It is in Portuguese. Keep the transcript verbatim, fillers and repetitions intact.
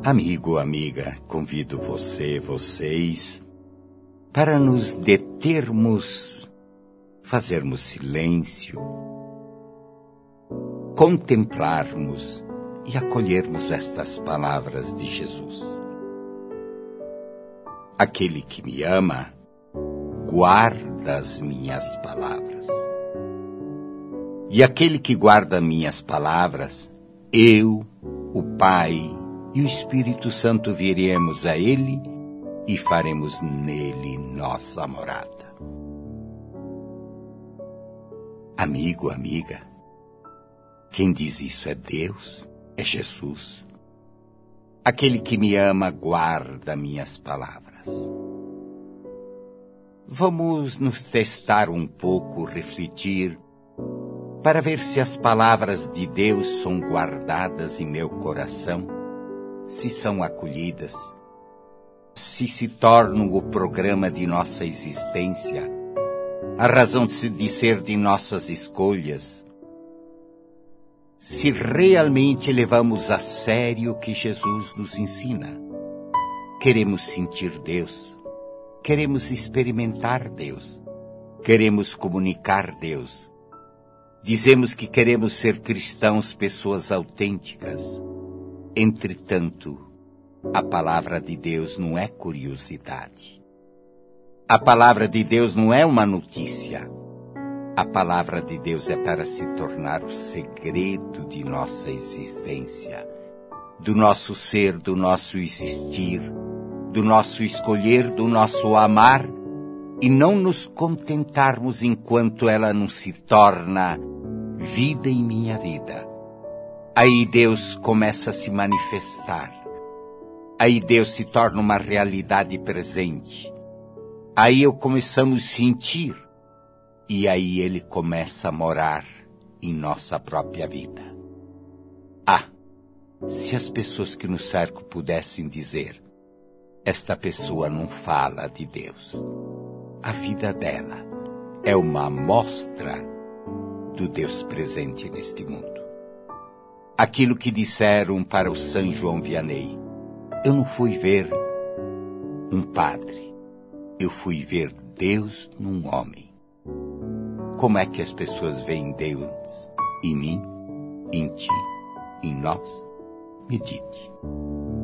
Amigo, amiga, convido você, vocês, para nos determos, fazermos silêncio, contemplarmos e acolhermos estas palavras de Jesus. Aquele que me ama, guarda as minhas palavras. E aquele que guarda minhas palavras, eu, o Pai e o Espírito Santo viremos a ele e faremos nele nossa morada. Amigo, amiga, quem diz isso é Deus, é Jesus. Aquele que me ama guarda minhas palavras. Vamos nos testar um pouco, refletir, para ver se as palavras de Deus são guardadas em meu coração, se são acolhidas, se se tornam o programa de nossa existência, a razão de ser de nossas escolhas, se realmente levamos a sério o que Jesus nos ensina. Queremos sentir Deus, queremos experimentar Deus, queremos comunicar Deus. Dizemos que queremos ser cristãos, pessoas autênticas. Entretanto, a palavra de Deus não é curiosidade. A palavra de Deus não é uma notícia. A palavra de Deus é para se tornar o segredo de nossa existência, do nosso ser, do nosso existir, do nosso escolher, do nosso amar, e não nos contentarmos enquanto ela não se torna vida em minha vida. Aí Deus começa a se manifestar. Aí Deus se torna uma realidade presente. Aí eu começamos a sentir. E aí Ele começa a morar em nossa própria vida. Ah, se as pessoas que nos cercam pudessem dizer, esta pessoa não fala de Deus. A vida dela é uma amostra do Deus presente neste mundo. Aquilo que disseram para o São João Vianney, eu não fui ver um padre, eu fui ver Deus num homem. Como é que as pessoas veem Deus em mim, em ti, em nós? Medite.